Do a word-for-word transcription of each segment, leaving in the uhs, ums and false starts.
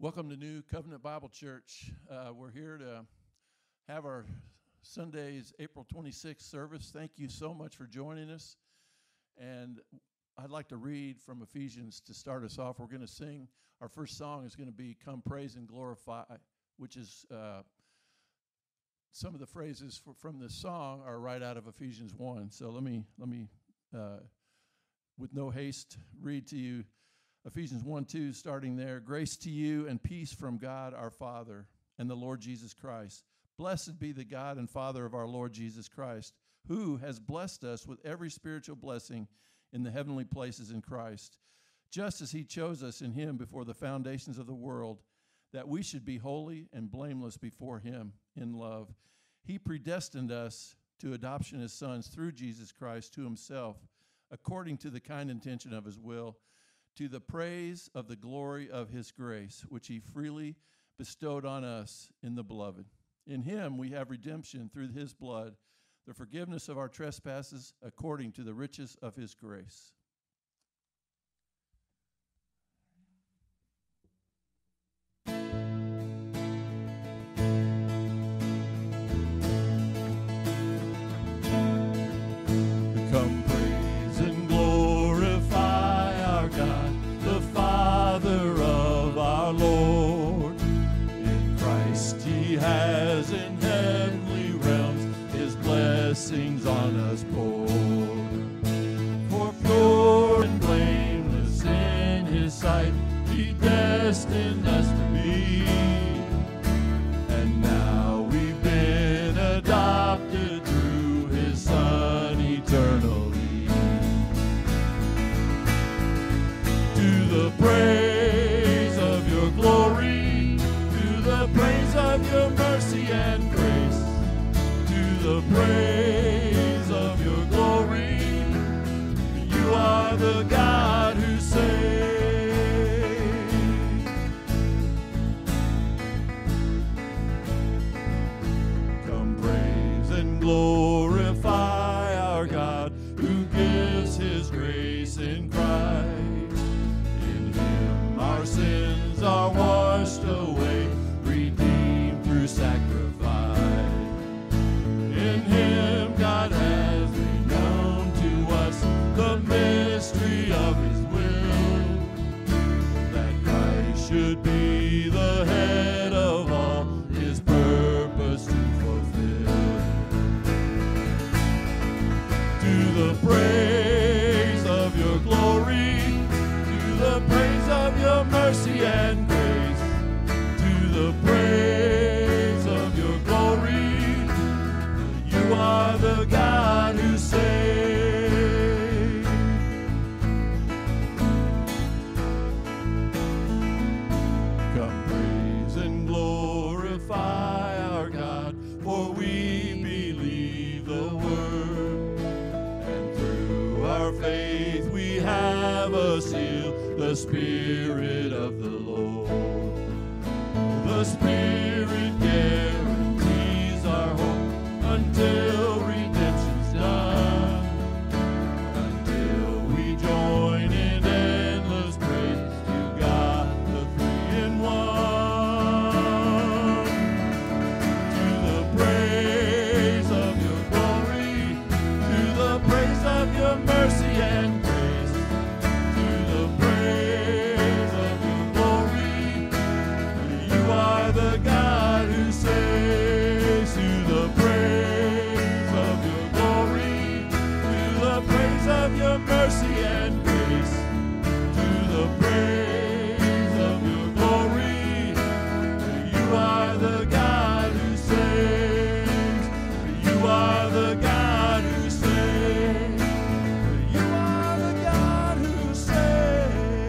Welcome to New Covenant Bible Church. Uh, we're here to have our Sunday's April twenty-sixth service. Thank you so much for joining us. And I'd like to read from Ephesians to start us off. We're going to sing. Our first song is going to be Come Praise and Glorify, which is uh, some of the phrases for, from this song are right out of Ephesians one. So let me, let me uh, with no haste, read to you Ephesians one two, starting there. Grace to you and peace from God our Father and the Lord Jesus Christ. Blessed be the God and Father of our Lord Jesus Christ, who has blessed us with every spiritual blessing in the heavenly places in Christ, just as he chose us in him before the foundations of the world, that we should be holy and blameless before him in love. He predestined us to adoption as sons through Jesus Christ to himself, according to the kind intention of his will, to the praise of the glory of his grace, which he freely bestowed on us in the beloved. In him we have redemption through his blood, the forgiveness of our trespasses, according to the riches of his grace. Come praise and glorify our God, the Father of our Lord. In Christ he has in heavenly realms his blessings on us poured. For pure and blameless in his sight he destined us to be. And now we've been adopted through his Son eternally. To the praise of your glory, to the praise of your mercy and grace, to the praise of your glory, you are the God who saves. Come praise and glorify our God, who gives his grace in Christ. In him our sins are washed away, redeemed through sacrifice. In him God has made known to us the mystery of his will, that Christ should be the head of all his purpose to fulfill. To the praise of your glory, to the praise of your mercy and grace, to the praise of your glory, you are the God who saves. Come praise and glorify our God, for we believe the word, and through our faith we have a seal, the Spirit of the Lord. The Spirit guarantees our hope until redemption's done, until we join in endless praise to God, the three in one. To the praise of your glory, to the praise of your mercy and grace, to the praise of your glory, you are the God who saves. To the praise of your glory, to the praise of your mercy and grace, to the praise of your glory, you are the God who saves. You are the God who saves. You are the God who saves.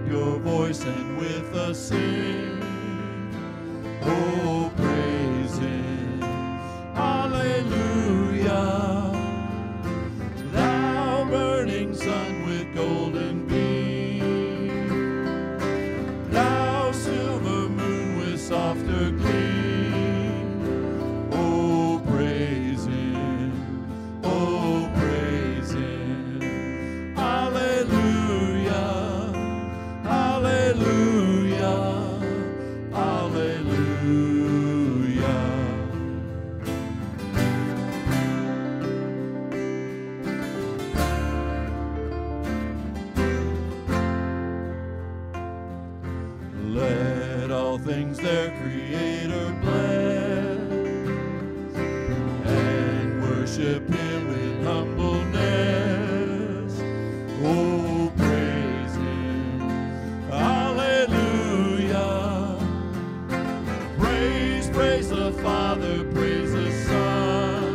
your voice and with us sing. Oh, praise him. Hallelujah. Thou burning sun with golden beam, thou silver moon with softer gleam. Oh, praise him. Oh, praise him. Hallelujah. Hallelujah. Hallelujah. Let all things their Creator bless and worship him in humbleness. Oh, praise him. Hallelujah. Praise, praise the Father, praise the Son,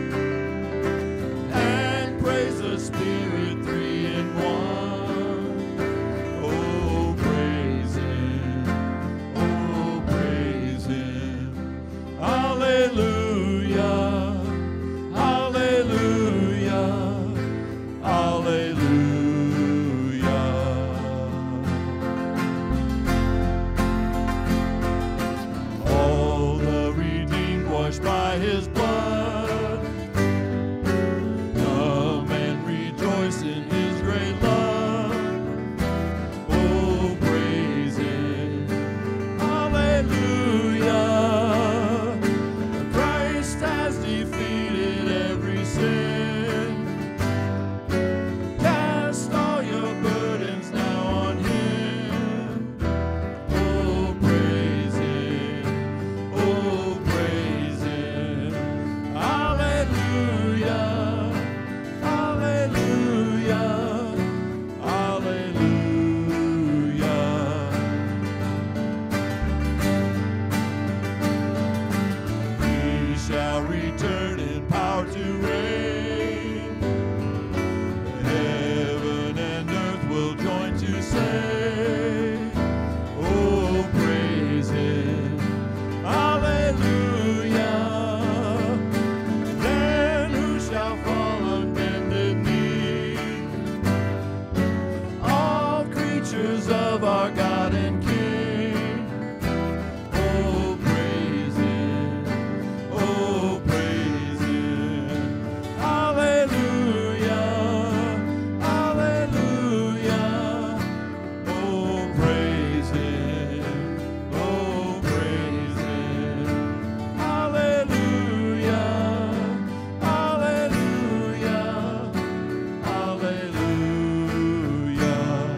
and praise the Spirit, three in one. Oh, praise him. Oh, praise him. Hallelujah. Hallelujah. Hallelujah. All the redeemed washed by his blood, come and rejoice in his great love. Oh, praise him. Hallelujah. Christ has defeated every sin. Cast all your burdens now on him. Oh, praise him. Oh, praise him. Hallelujah. Hallelujah. Hallelujah. He shall return in power to reign. Heaven and earth will join to say, oh, praise him. Hallelujah. Then who shall fall on bended knee? All creatures of our God and King. Oh, praise him. Oh, praise him. Hallelujah. Hallelujah. Oh, praise him. Oh, praise him. Hallelujah. Hallelujah. Hallelujah.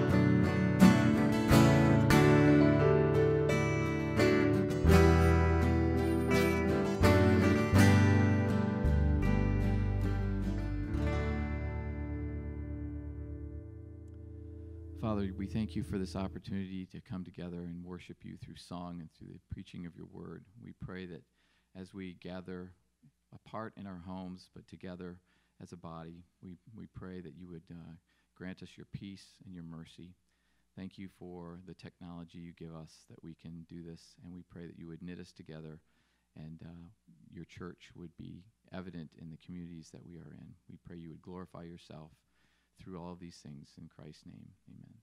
Father, we thank you for this opportunity to come together and worship you through song and through the preaching of your word. We pray that as we gather apart in our homes, but together as a body, we, we pray that you would uh, grant us your peace and your mercy. Thank you for the technology you give us that we can do this, and we pray that you would knit us together and uh, your church would be evident in the communities that we are in. We pray you would glorify yourself through all of these things. In Christ's name, amen.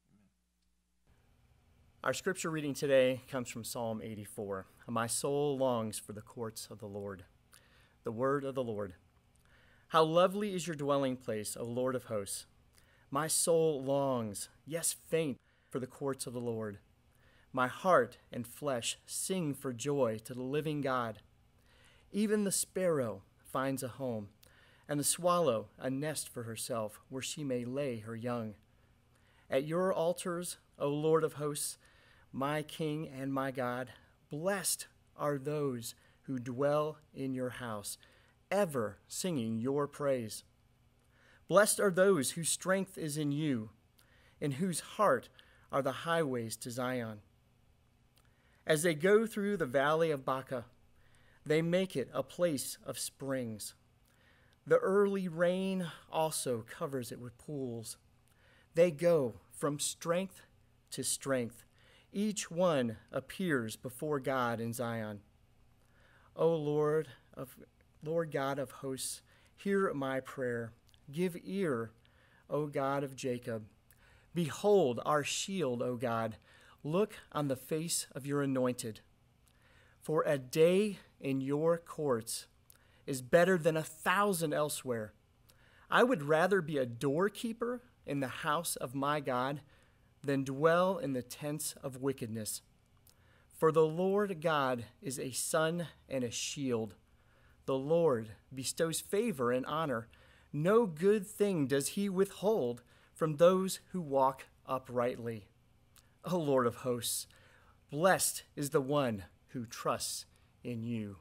Our scripture reading today comes from Psalm eighty-four. My soul longs for the courts of the Lord. The word of the Lord. How lovely is your dwelling place, O Lord of hosts. My soul longs, yes, faint, for the courts of the Lord. My heart and flesh sing for joy to the living God. Even the sparrow finds a home, and the swallow a nest for herself where she may lay her young. At your altars, O Lord of hosts, my King and my God, blessed are those who dwell in your house, ever singing your praise. Blessed are those whose strength is in you, in whose heart are the highways to Zion. As they go through the valley of Baca, they make it a place of springs. The early rain also covers it with pools. They go from strength to strength. Each one appears before God in Zion. O Lord of Lord God of hosts, hear my prayer. Give ear, O God of Jacob. Behold our shield, O God. Look on the face of your anointed. For a day in your courts is better than a thousand elsewhere. I would rather be a doorkeeper in the house of my God than dwell in the tents of wickedness. For the Lord God is a sun and a shield. The Lord bestows favor and honor. No good thing does he withhold from those who walk uprightly. O Lord of hosts, blessed is the one who trusts in you.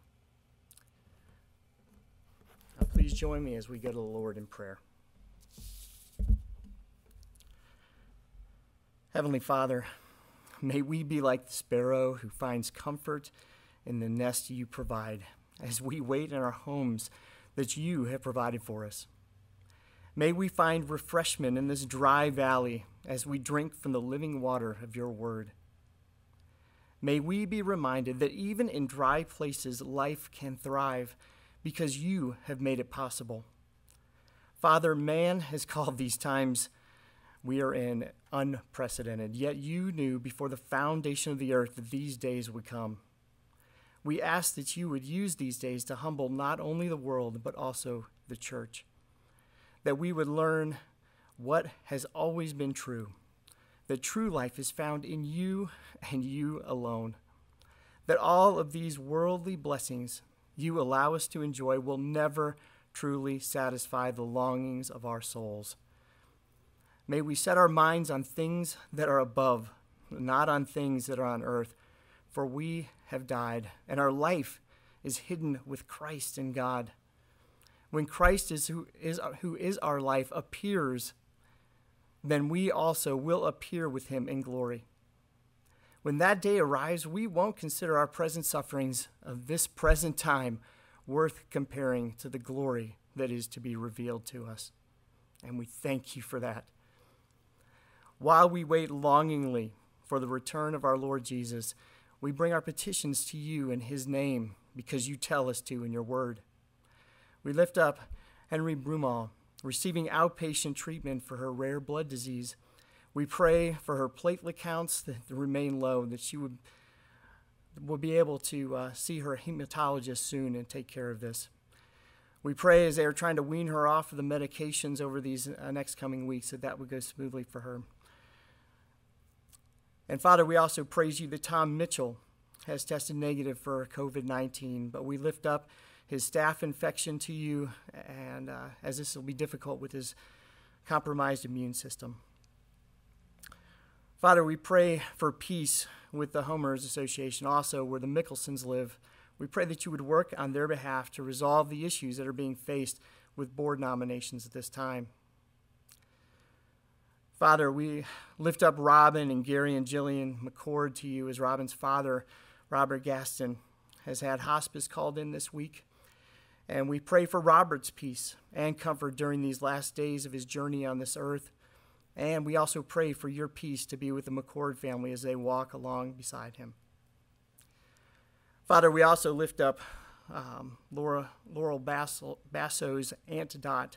Now please join me as we go to the Lord in prayer. Heavenly Father, may we be like the sparrow who finds comfort in the nest you provide as we wait in our homes that you have provided for us. May we find refreshment in this dry valley as we drink from the living water of your word. May we be reminded that even in dry places, life can thrive because you have made it possible. Father, man has called these times we are in unprecedented, yet you knew before the foundation of the earth that these days would come. We ask that you would use these days to humble not only the world, but also the church. That we would learn what has always been true, that true life is found in you and you alone. That all of these worldly blessings you allow us to enjoy will never truly satisfy the longings of our souls. May we set our minds on things that are above, not on things that are on earth, for we have died, and our life is hidden with Christ in God. When Christ is who is who is our life appears, then we also will appear with him in glory. When that day arrives, we won't consider our present sufferings of this present time worth comparing to the glory that is to be revealed to us. And we thank you for that. While we wait longingly for the return of our Lord Jesus, we bring our petitions to you in his name because you tell us to in your word. We lift up Henry Brumall, receiving outpatient treatment for her rare blood disease. We pray for her platelet counts that remain low, that she would, would be able to uh, see her hematologist soon and take care of this. We pray as they are trying to wean her off of the medications over these uh, next coming weeks that that would go smoothly for her. And Father, we also praise you that Tom Mitchell has tested negative for covid nineteen, but we lift up his staph infection to you, and uh, as this will be difficult with his compromised immune system. Father, we pray for peace with the Homeowners Association, also where the Mickelsons live. We pray that you would work on their behalf to resolve the issues that are being faced with board nominations at this time. Father, we lift up Robin and Gary and Jillian McCord to you as Robin's father, Robert Gaston, has had hospice called in this week. And we pray for Robert's peace and comfort during these last days of his journey on this earth. And we also pray for your peace to be with the McCord family as they walk along beside him. Father, we also lift up um, Laura, Laurel Basso, Basso's Aunt Dot.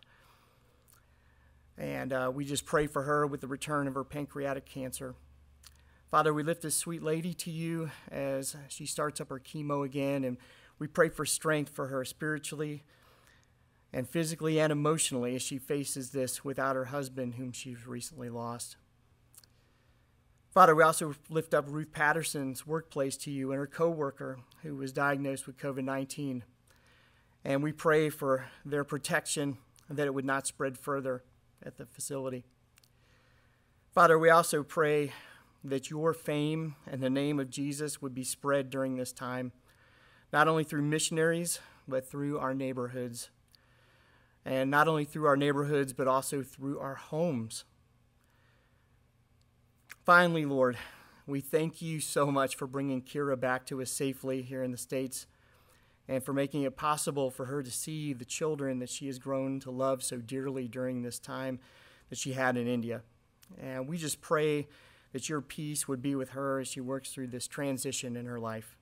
And uh, we just pray for her with the return of her pancreatic cancer. Father, we lift this sweet lady to you as she starts up her chemo again, and we pray for strength for her spiritually and physically and emotionally as she faces this without her husband, whom she's recently lost. Father, we also lift up Ruth Patterson's workplace to you and her co-worker who was diagnosed with covid nineteen. And we pray for their protection and that it would not spread further at the facility. Father, we also pray that your fame and the name of Jesus would be spread during this time, not only through missionaries, but through our neighborhoods. And not only through our neighborhoods, but also through our homes. Finally, Lord, we thank you so much for bringing Kira back to us safely here in the States and for making it possible for her to see the children that she has grown to love so dearly during this time that she had in India. And we just pray that your peace would be with her as she works through this transition in her life.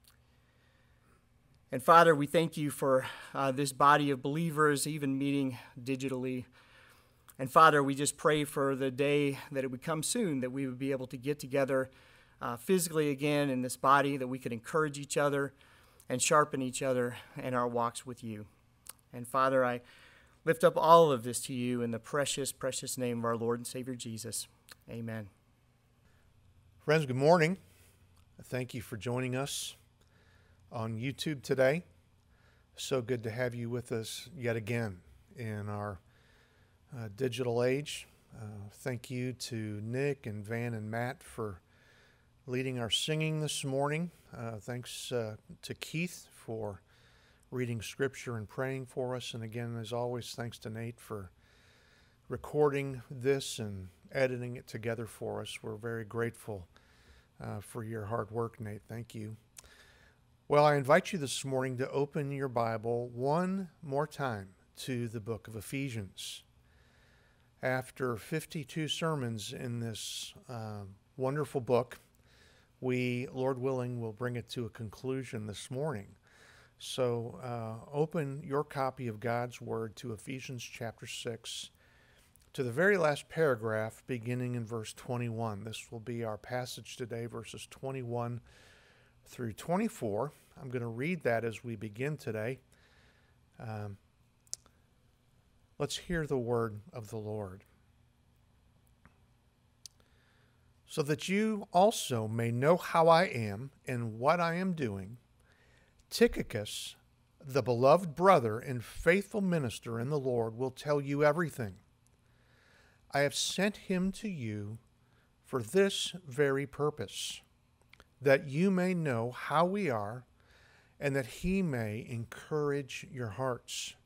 And Father, we thank you for uh, this body of believers, even meeting digitally. And Father, we just pray for the day that it would come soon, that we would be able to get together uh, physically again in this body, that we could encourage each other and sharpen each other in our walks with you. And Father, I lift up all of this to you in the precious, precious name of our Lord and Savior Jesus. Amen. Friends, good morning. Thank you for joining us on YouTube today. So good to have you with us yet again in our uh, digital age. Uh, thank you to Nick and Van and Matt for leading our singing this morning. Uh, thanks uh, to Keith for reading scripture and praying for us. And again, as always, thanks to Nate for recording this and editing it together for us. We're very grateful uh, for your hard work, Nate. Thank you. Well, I invite you this morning to open your Bible one more time to the book of Ephesians. After fifty-two sermons in this uh, wonderful book, we, Lord willing, will bring it to a conclusion this morning. So uh, open your copy of God's Word to Ephesians chapter six, to the very last paragraph beginning in verse twenty-one. This will be our passage today, verses twenty-one through twenty-four. I'm going to read that as we begin today. Um, let's hear the word of the Lord. So that you also may know how I am and what I am doing, Tychicus, the beloved brother and faithful minister in the Lord, will tell you everything. I have sent him to you for this very purpose, that you may know how we are and that he may encourage your hearts.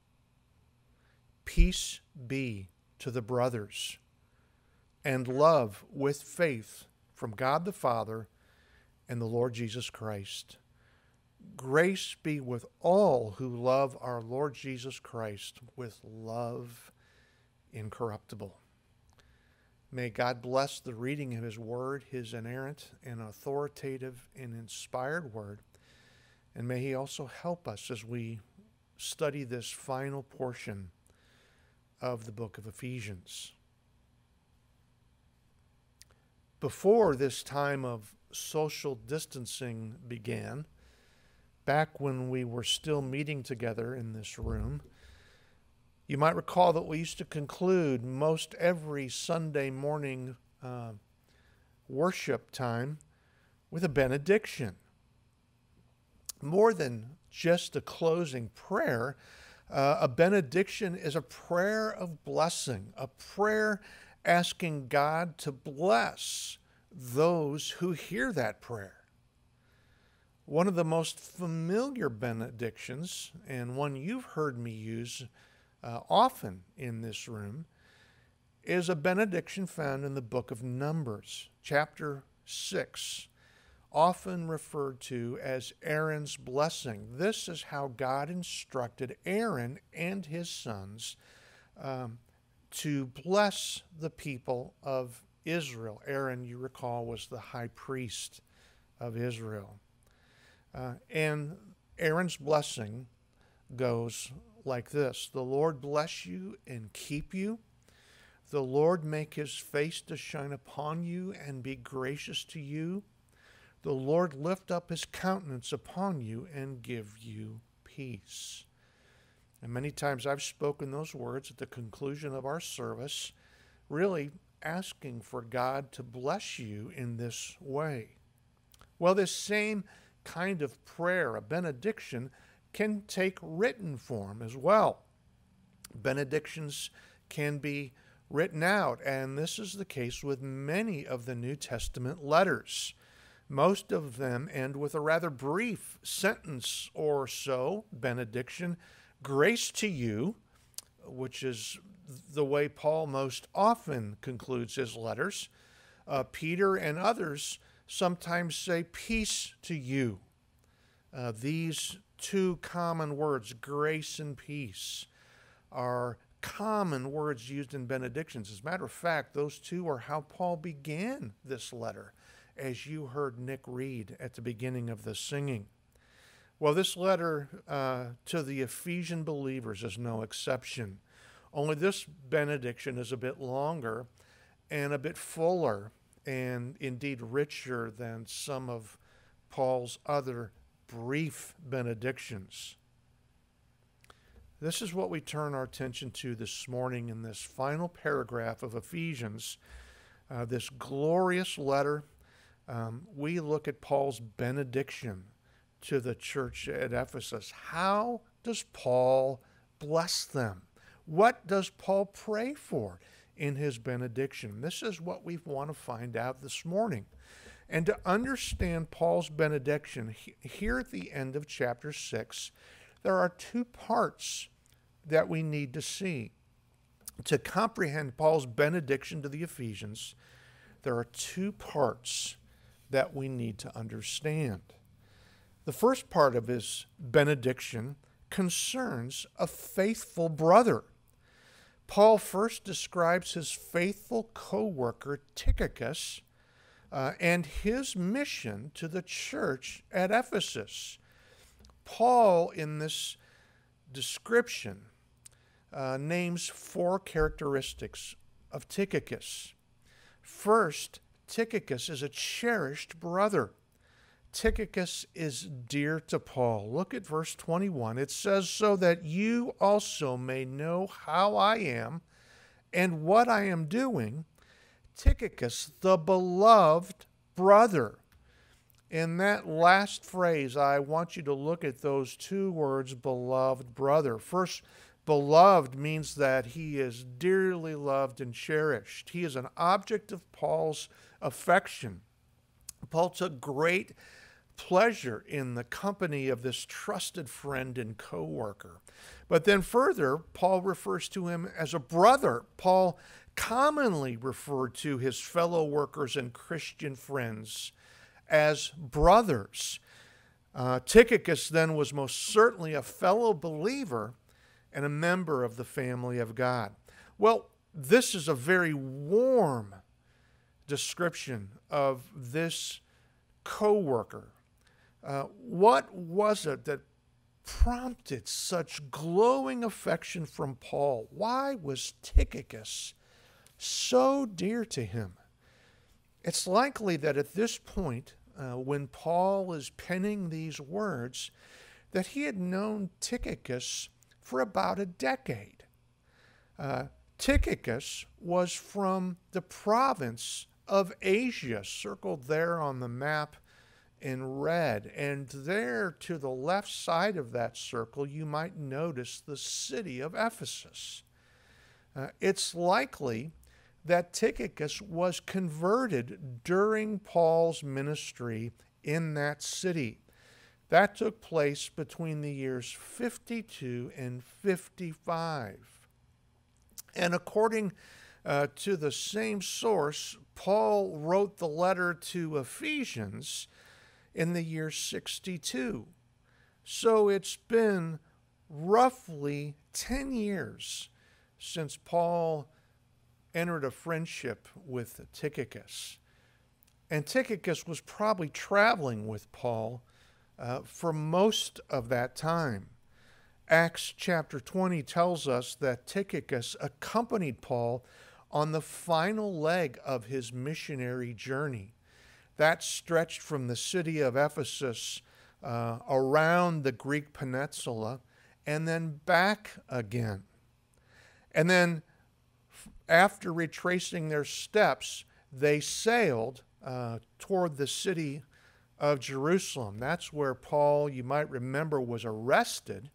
Peace be to the brothers, and love with faith from God the Father and the Lord Jesus Christ. Grace be with all who love our Lord Jesus Christ with love incorruptible. May God bless the reading of his word, his inerrant and authoritative and inspired word. And may he also help us as we study this final portion of the book of Ephesians. Before this time of social distancing began, back when we were still meeting together in this room, you might recall that we used to conclude most every Sunday morning uh, worship time with a benediction. More than just a closing prayer, uh, a benediction is a prayer of blessing, a prayer asking God to bless those who hear that prayer. One of the most familiar benedictions, and one you've heard me use uh, often in this room, is a benediction found in the book of Numbers, chapter six, often referred to as Aaron's blessing. This is how God instructed Aaron and his sons um, to bless the people of Israel. Aaron, you recall, was the high priest of Israel. Uh, and Aaron's blessing goes like this: the Lord bless you and keep you. The Lord make his face to shine upon you and be gracious to you. The Lord lift up his countenance upon you and give you peace. And many times I've spoken those words at the conclusion of our service, really asking for God to bless you in this way. Well, this same kind of prayer, a benediction, can take written form as well. Benedictions can be written out, and this is the case with many of the New Testament letters. Most of them end with a rather brief sentence or so, benediction, grace to you, which is the way Paul most often concludes his letters. Uh, Peter and others sometimes say peace to you. Uh, these two common words, grace and peace, are common words used in benedictions. As a matter of fact, those two are how Paul began this letter, as you heard Nick read at the beginning of the singing. Well, this letter uh, to the Ephesian believers is no exception. Only this benediction is a bit longer and a bit fuller and indeed richer than some of Paul's other brief benedictions. This is what we turn our attention to this morning in this final paragraph of Ephesians, uh, this glorious letter. Um, we look at Paul's benediction to the church at Ephesus. How does Paul bless them? What does Paul pray for in his benediction? This is what we want to find out this morning. And to understand Paul's benediction, he, here at the end of chapter six, there are two parts that we need to see. To comprehend Paul's benediction to the Ephesians, there are two parts that we need to understand. The first part of his benediction concerns a faithful brother. Paul first describes his faithful co-worker Tychicus uh, and his mission to the church at Ephesus. Paul, in this description, uh, names four characteristics of Tychicus. First, Tychicus is a cherished brother. Tychicus is dear to Paul. Look at verse twenty-one. It says, so that you also may know how I am and what I am doing, Tychicus, the beloved brother. In that last phrase, I want you to look at those two words, beloved brother. First, beloved means that he is dearly loved and cherished. He is an object of Paul's affection. Paul took great pleasure in the company of this trusted friend and co-worker. But then further, Paul refers to him as a brother. Paul commonly referred to his fellow workers and Christian friends as brothers. Uh, Tychicus then was most certainly a fellow believer and a member of the family of God. Well, this is a very warm description of this co-worker. Uh, what was it that prompted such glowing affection from Paul? Why was Tychicus so dear to him? It's likely that at this point, uh, when Paul is penning these words, that he had known Tychicus for about a decade. Uh, Tychicus was from the province of Asia, circled there on the map in red. And there to the left side of that circle, you might notice the city of Ephesus. Uh, it's likely that Tychicus was converted during Paul's ministry in that city. That took place between the years fifty-two and fifty-five. And according uh, to the same source, Paul wrote the letter to Ephesians in the year sixty-two. So it's been roughly ten years since Paul entered a friendship with Tychicus. And Tychicus was probably traveling with Paul uh, for most of that time. Acts chapter twenty tells us that Tychicus accompanied Paul on the final leg of his missionary journey. That stretched from the city of Ephesus uh, around the Greek peninsula and then back again. And then after retracing their steps, they sailed uh, toward the city of Jerusalem. That's where Paul, you might remember, was arrested.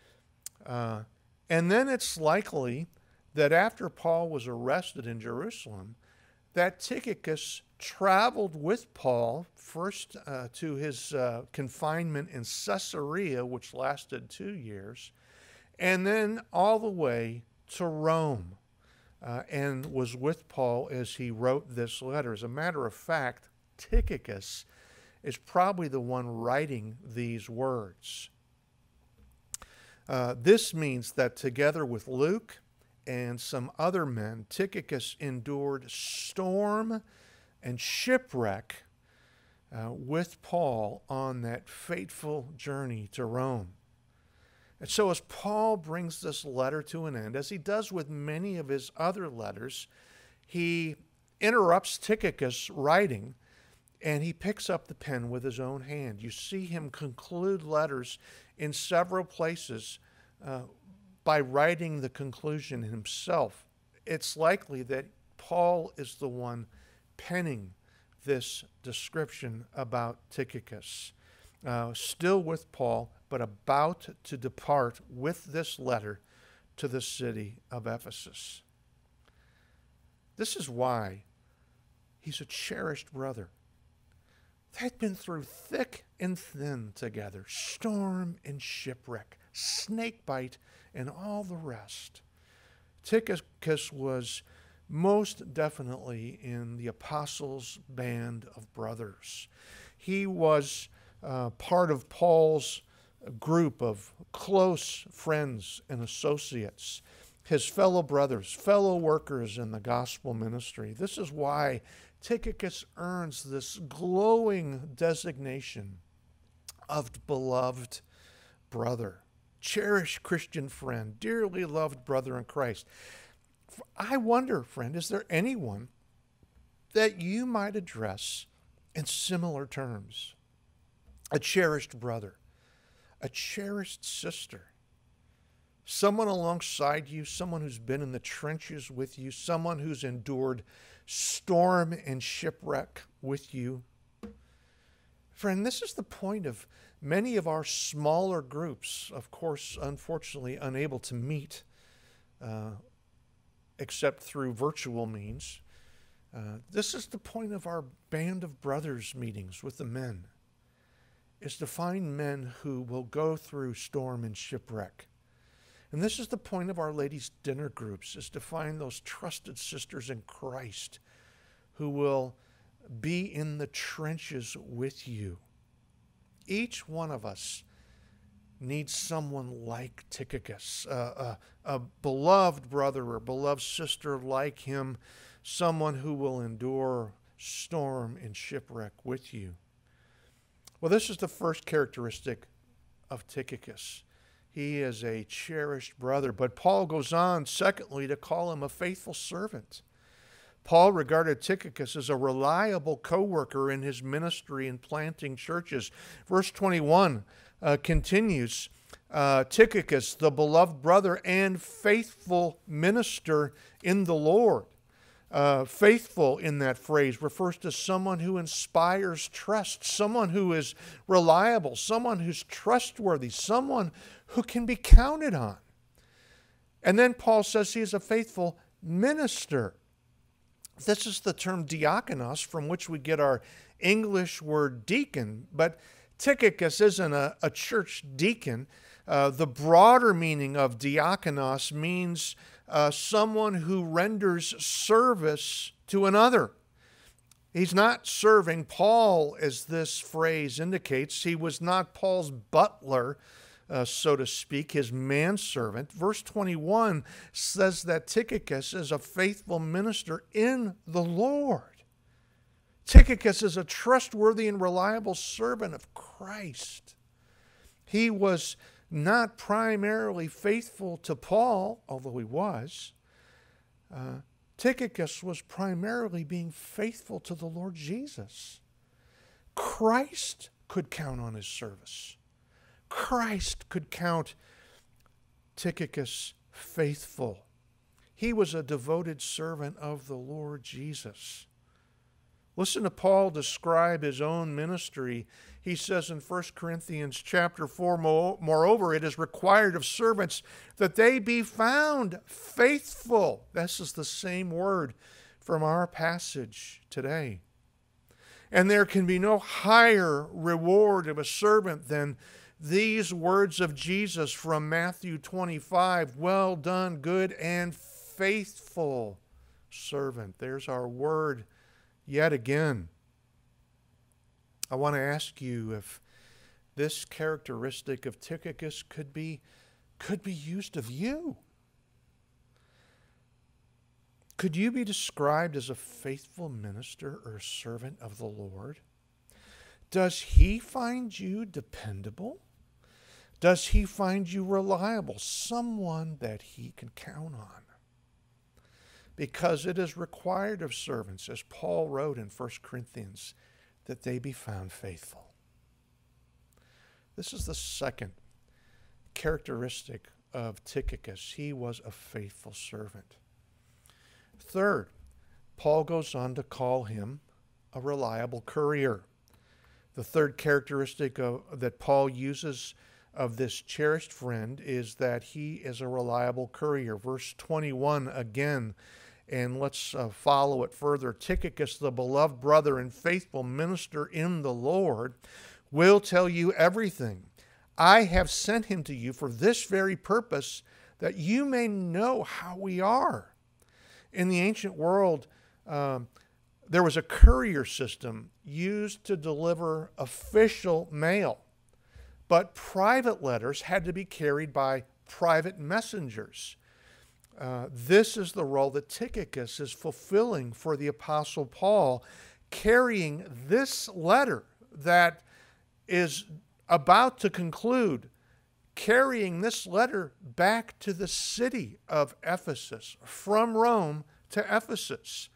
Uh, and then it's likely that after Paul was arrested in Jerusalem, that Tychicus traveled with Paul first uh, to his uh, confinement in Caesarea, which lasted two years, and then all the way to Rome, uh, and was with Paul as he wrote this letter. As a matter of fact, Tychicus is probably the one writing these words. Uh, this means that together with Luke and some other men, Tychicus endured storm and shipwreck uh, with Paul on that fateful journey to Rome. And so as Paul brings this letter to an end, as he does with many of his other letters, he interrupts Tychicus' writing, and he picks up the pen with his own hand. You see him conclude letters in several places uh, by writing the conclusion himself. It's likely that Paul is the one penning this description about Tychicus. Uh, still with Paul, but about to depart with this letter to the city of Ephesus. This is why he's a cherished brother. They'd been through thick and thin together, storm and shipwreck, snake bite, and all the rest. Tychicus was most definitely in the apostles' band of brothers. He was uh, part of Paul's group of close friends and associates, his fellow brothers, fellow workers in the gospel ministry. This is why Tychicus earns this glowing designation of beloved brother, cherished Christian friend, dearly loved brother in Christ. I wonder, friend, is there anyone that you might address in similar terms? A cherished brother, a cherished sister, someone alongside you, someone who's been in the trenches with you, someone who's endured storm and shipwreck with you. Friend, this is the point of many of our smaller groups, of course, unfortunately unable to meet uh, except through virtual means. Uh, this is the point of our Band of Brothers meetings with the men, is to find men who will go through storm and shipwreck. And this is the point of our ladies' dinner groups, is to find those trusted sisters in Christ who will be in the trenches with you. Each one of us needs someone like Tychicus, uh, a, a beloved brother or beloved sister like him, someone who will endure storm and shipwreck with you. Well, this is the first characteristic of Tychicus. He is a cherished brother. But Paul goes on, secondly, to call him a faithful servant. Paul regarded Tychicus as a reliable co-worker in his ministry and planting churches. Verse twenty-one uh, continues, uh, Tychicus, the beloved brother and faithful minister in the Lord. Uh, faithful in that phrase refers to someone who inspires trust, someone who is reliable, someone who's trustworthy, someone who can be counted on. And then Paul says he is a faithful minister. This is the term diakonos, from which we get our English word deacon, but Tychicus isn't a, a church deacon. Uh, the broader meaning of diakonos means Uh, someone who renders service to another. He's not serving Paul, as this phrase indicates. He was not Paul's butler, uh, so to speak, his manservant. Verse twenty-one says that Tychicus is a faithful minister in the Lord. Tychicus is a trustworthy and reliable servant of Christ. He was not primarily faithful to Paul, although he was. Uh, Tychicus was primarily being faithful to the Lord Jesus. Christ could count on his service. Christ could count Tychicus faithful. He was a devoted servant of the Lord Jesus. Listen to Paul describe his own ministry. He says in First Corinthians chapter four, moreover, it is required of servants that they be found faithful. This is the same word from our passage today. And there can be no higher reward of a servant than these words of Jesus from Matthew twenty-five, well done, good and faithful servant. There's our word yet again. I want to ask you if this characteristic of Tychicus could be, could be used of you. Could you be described as a faithful minister or servant of the Lord? Does he find you dependable? Does he find you reliable, someone that he can count on? Because it is required of servants, as Paul wrote in First Corinthians, that they be found faithful. This is the second characteristic of Tychicus. He was a faithful servant. Third, Paul goes on to call him a reliable courier. The third characteristic of, that Paul uses of this cherished friend is that he is a reliable courier. Verse twenty-one again, and let's uh, follow it further. Tychicus, the beloved brother and faithful minister in the Lord, will tell you everything. I have sent him to you for this very purpose, that you may know how we are. In the ancient world, um, there was a courier system used to deliver official mail, but private letters had to be carried by private messengers. Uh, this is the role that Tychicus is fulfilling for the Apostle Paul, carrying this letter that is about to conclude, carrying this letter back to the city of Ephesus, from Rome to Ephesus.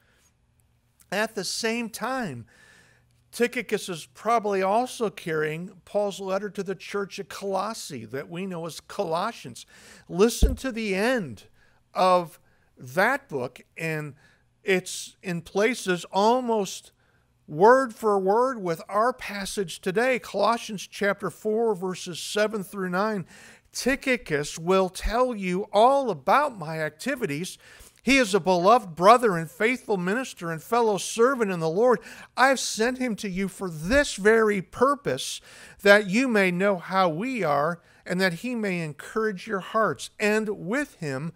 At the same time, Tychicus is probably also carrying Paul's letter to the church at Colossae that we know as Colossians. Listen to the end of that book, and it's in places almost word for word with our passage today. Colossians chapter four, verses seven through nine. Tychicus will tell you all about my activities. He is a beloved brother and faithful minister and fellow servant in the Lord. I've sent him to you for this very purpose, that you may know how we are, and that he may encourage your hearts. And with him,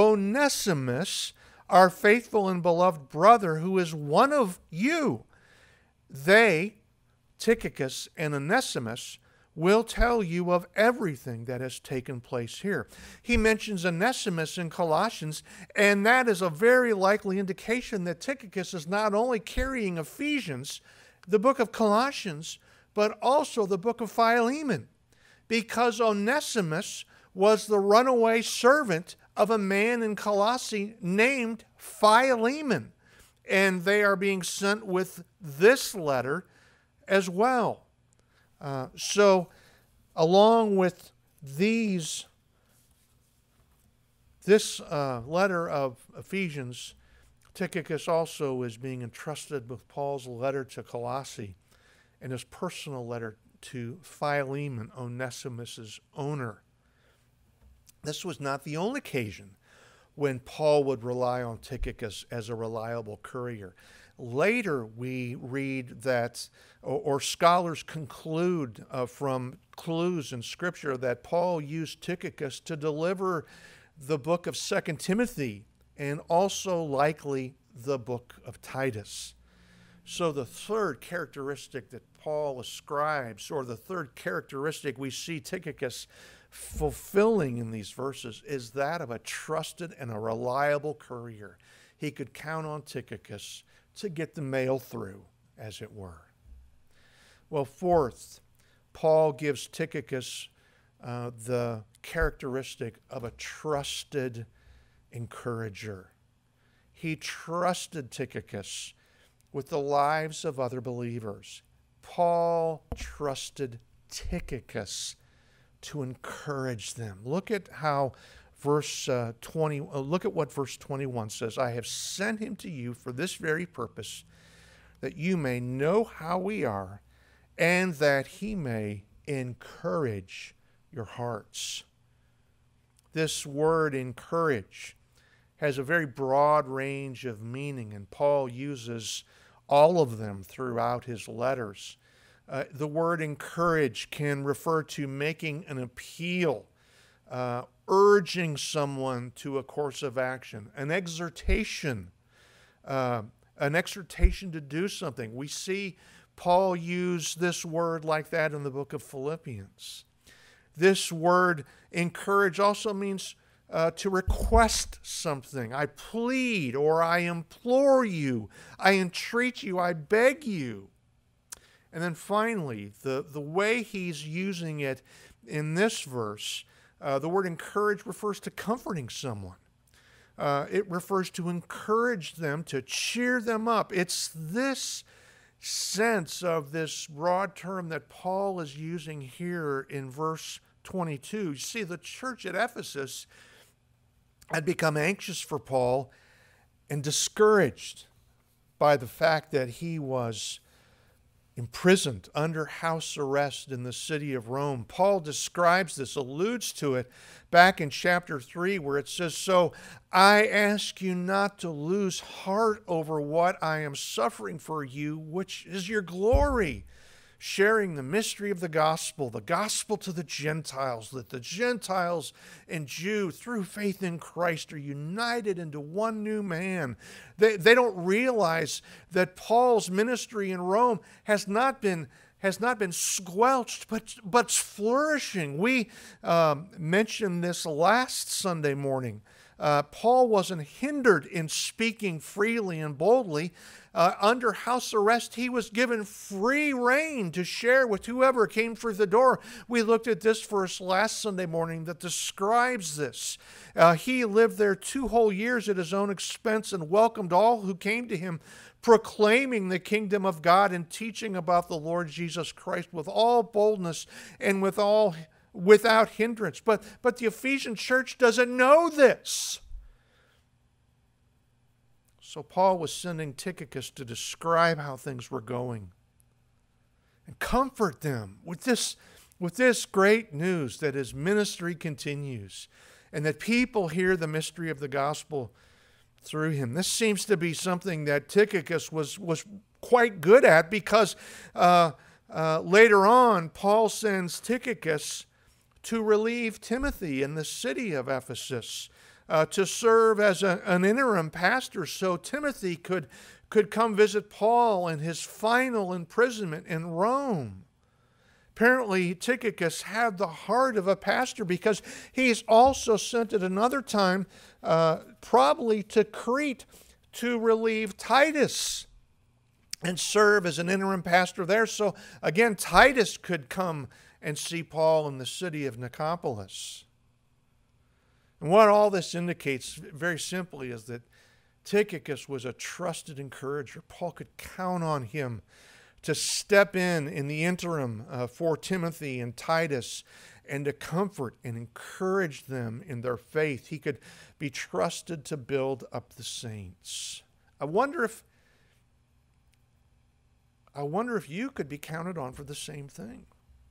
Onesimus, our faithful and beloved brother, who is one of you. They, Tychicus and Onesimus, will tell you of everything that has taken place here. He mentions Onesimus in Colossians, and that is a very likely indication that Tychicus is not only carrying Ephesians, the book of Colossians, but also the book of Philemon, because Onesimus was the runaway servant of a man in Colossae named Philemon, and they are being sent with this letter as well. Uh, so, along with these, this uh, letter of Ephesians, Tychicus also is being entrusted with Paul's letter to Colossae and his personal letter to Philemon, Onesimus' owner. This was not the only occasion when Paul would rely on Tychicus as a reliable courier. Later, we read that, or, or scholars conclude uh, from clues in Scripture, that Paul used Tychicus to deliver the book of Second Timothy and also likely the book of Titus. So the third characteristic that Paul ascribes, or the third characteristic we see Tychicus fulfilling in these verses, is that of a trusted and a reliable courier. He could count on Tychicus to get the mail through, as it were. Well, fourth, Paul gives Tychicus uh, the characteristic of a trusted encourager. He trusted Tychicus with the lives of other believers. Paul trusted Tychicus to encourage them. Look at how verse uh, twenty. Uh, look at what verse twenty-one says. I have sent him to you for this very purpose, that you may know how we are, and that he may encourage your hearts. This word encourage has a very broad range of meaning, and Paul uses all of them throughout his letters. Uh, the word encourage can refer to making an appeal, uh, urging someone to a course of action, an exhortation, uh, an exhortation to do something. We see Paul use this word like that in the book of Philippians. This word encourage also means uh, to request something. I plead, or I implore you, I entreat you, I beg you. And then finally, the, the way he's using it in this verse, uh, the word encourage refers to comforting someone. Uh, it refers to encourage them, to cheer them up. It's this sense of this broad term that Paul is using here in verse twenty-two. You see, the church at Ephesus had become anxious for Paul and discouraged by the fact that he was imprisoned under house arrest in the city of Rome. Paul describes this, alludes to it back in chapter three, where it says, "So I ask you not to lose heart over what I am suffering for you, which is your glory, sharing the mystery of the gospel, the gospel to the Gentiles, that the Gentiles and Jew, through faith in Christ, are united into one new man." They, they don't realize that Paul's ministry in Rome has not been has not been squelched, but but flourishing. We um, mentioned this last Sunday morning. Uh, Paul wasn't hindered in speaking freely and boldly. Uh, under house arrest, he was given free rein to share with whoever came through the door. We looked at this verse last Sunday morning that describes this. Uh, he lived there two whole years at his own expense and welcomed all who came to him, proclaiming the kingdom of God and teaching about the Lord Jesus Christ with all boldness and with all without hindrance. But, but the Ephesian church doesn't know this. So Paul was sending Tychicus to describe how things were going and comfort them with this, with this great news that his ministry continues and that people hear the mystery of the gospel through him. This seems to be something that Tychicus was, was quite good at, because uh, uh, later on Paul sends Tychicus to relieve Timothy in the city of Ephesus, uh, to serve as a, an interim pastor so Timothy could, could come visit Paul in his final imprisonment in Rome. Apparently, Tychicus had the heart of a pastor, because he's also sent at another time, uh, probably to Crete, to relieve Titus and serve as an interim pastor there. So again, Titus could come and see Paul in the city of Nicopolis. And what all this indicates, very simply, is that Tychicus was a trusted encourager. Paul could count on him to step in in the interim uh, for Timothy and Titus and to comfort and encourage them in their faith. He could be trusted to build up the saints. I wonder if I wonder if you could be counted on for the same thing.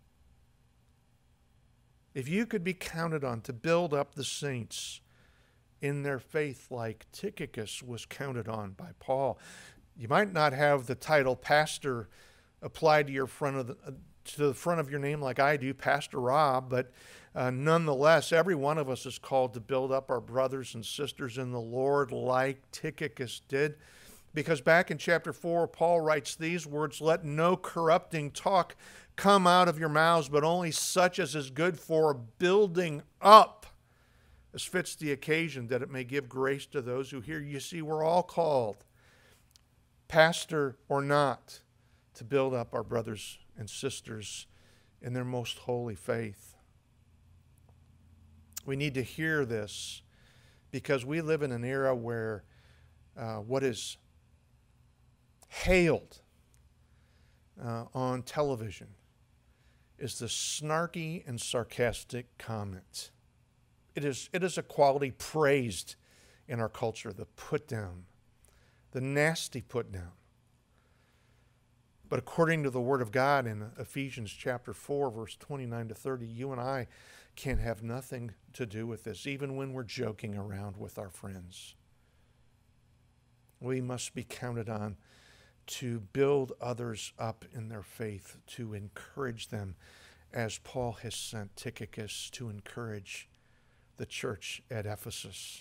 If you could be counted on to build up the saints in their faith like Tychicus was counted on by Paul. You might not have the title pastor applied to your front of the, uh, to the front of your name like I do, Pastor Rob, but uh, nonetheless, every one of us is called to build up our brothers and sisters in the Lord like Tychicus did. Because back in chapter four, Paul writes these words, "Let no corrupting talk come out of your mouths, but only such as is good for building up, as fits the occasion, that it may give grace to those who hear." You see, we're all called, pastor or not, to build up our brothers and sisters in their most holy faith. We need to hear this, because we live in an era where uh, what is hailed uh, on television is the snarky and sarcastic comment. It is, it is a quality praised in our culture, the put down, the nasty put down. But according to the Word of God in Ephesians chapter four, verse twenty-nine to thirty, you and I can have nothing to do with this, even when we're joking around with our friends. We must be counted on to build others up in their faith, to encourage them, as Paul has sent Tychicus to encourage the church at Ephesus.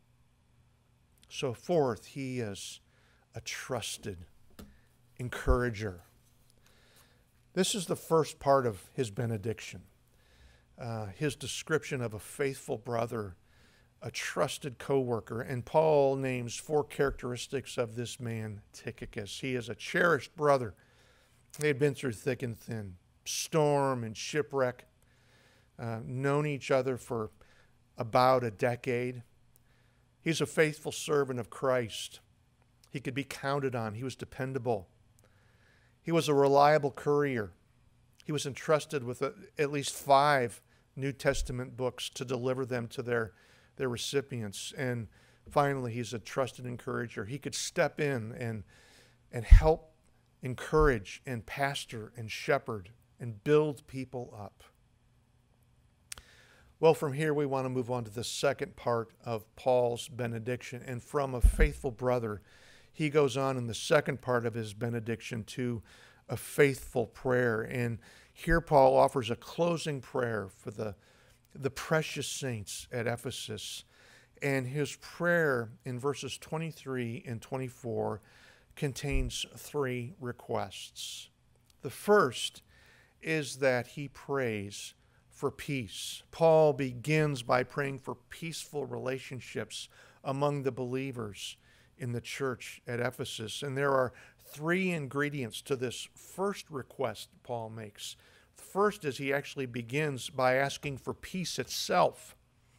So fourth, he is a trusted encourager. This is the first part of his benediction, uh, his description of a faithful brother a trusted co-worker. And Paul names four characteristics of this man, Tychicus. He is a cherished brother. They had been through thick and thin, storm and shipwreck, uh, known each other for about a decade. He's a faithful servant of Christ. He could be counted on. He was dependable. He was a reliable courier. He was entrusted with a, at least five New Testament books to deliver them to their, their recipients. And finally, he's a trusted encourager. He could step in and, and help encourage and pastor and shepherd and build people up. Well, from here we want to move on to the second part of Paul's benediction. And from a faithful brother, he goes on in the second part of his benediction to a faithful prayer. And here Paul offers a closing prayer for the, the precious saints at Ephesus. And his prayer in verses twenty-three and twenty-four contains three requests. The first is that he prays for peace. Paul begins by praying for peaceful relationships among the believers in the church at Ephesus. And there are three ingredients to this first request Paul makes. The first is he actually begins by asking for peace itself.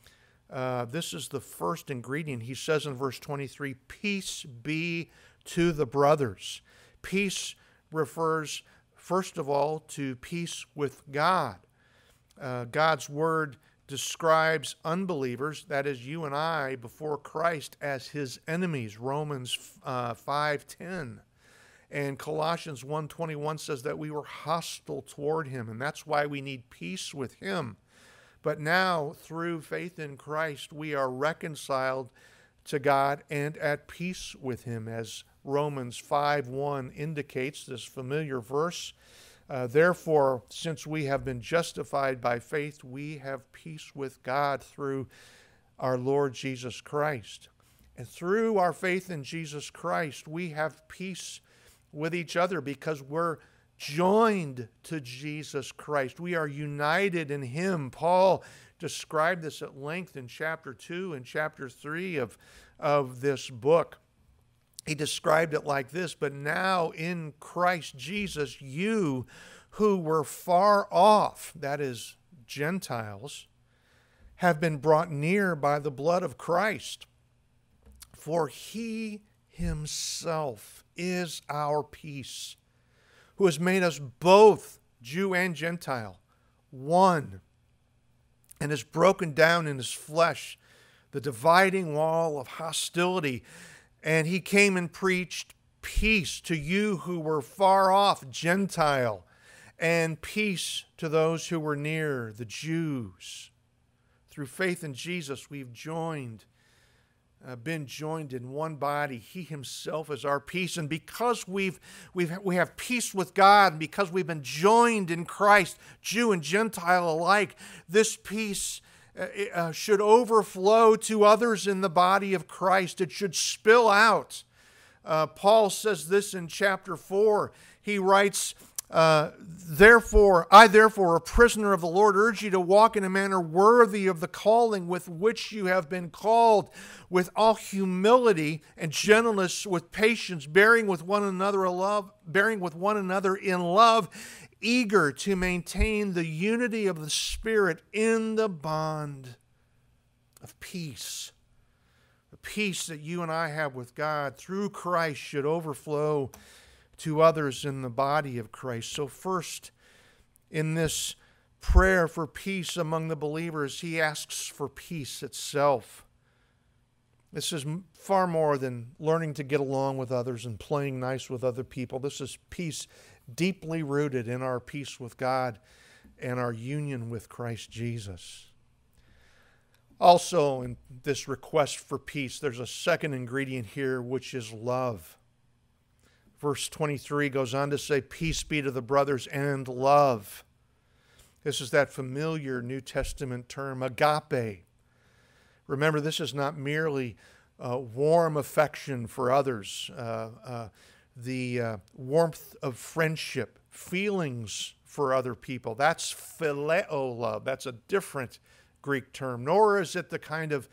Uh, this is the first ingredient. He says in verse twenty-three, "Peace be to the brothers." Peace refers, first of all, to peace with God. Uh, God's word describes unbelievers, that is you and I, before Christ as his enemies, Romans uh, five ten. And Colossians one twenty-one says that we were hostile toward him, and that's why we need peace with him. But now, through faith in Christ, we are reconciled to God and at peace with him, as Romans five one indicates, this familiar verse. Uh, Therefore, since we have been justified by faith, we have peace with God through our Lord Jesus Christ. And through our faith in Jesus Christ, we have peace with each other because we're joined to Jesus Christ. We are united in him. Paul described this at length in chapter two and chapter three of, of this book. He described it like this: "But now in Christ Jesus, you who were far off," that is, Gentiles, "have been brought near by the blood of Christ. For he himself is our peace, who has made us both, Jew and Gentile, one, and has broken down in his flesh the dividing wall of hostility. And he came and preached peace to you who were far off, Gentile, and peace to those who were near, the Jews." Through faith in Jesus, we've joined, uh, been joined in one body. He himself is our peace. And because we've, we've, we have peace with God, and because we've been joined in Christ, Jew and Gentile alike, this peace uh, uh, should overflow to others in the body of Christ. It should spill out. Uh, Paul says this in chapter four. He writes, Uh, therefore, I therefore, a prisoner of the Lord, urge you to walk in a manner worthy of the calling with which you have been called, with all humility and gentleness, with patience, bearing with one another in love, bearing with one another in love, eager to maintain the unity of the Spirit in the bond of peace. The peace that you and I have with God through Christ should overflow to others in the body of Christ. So first, in this prayer for peace among the believers, he asks for peace itself. This is far more than learning to get along with others and playing nice with other people. This is peace deeply rooted in our peace with God and our union with Christ Jesus. Also, in this request for peace, there's a second ingredient here, which is love. Verse twenty-three goes on to say, "Peace be to the brothers and love." This is that familiar New Testament term, agape. Remember, this is not merely uh, warm affection for others, uh, uh, the uh, warmth of friendship, feelings for other people. That's phileo love. That's a different Greek term. Nor is it the kind of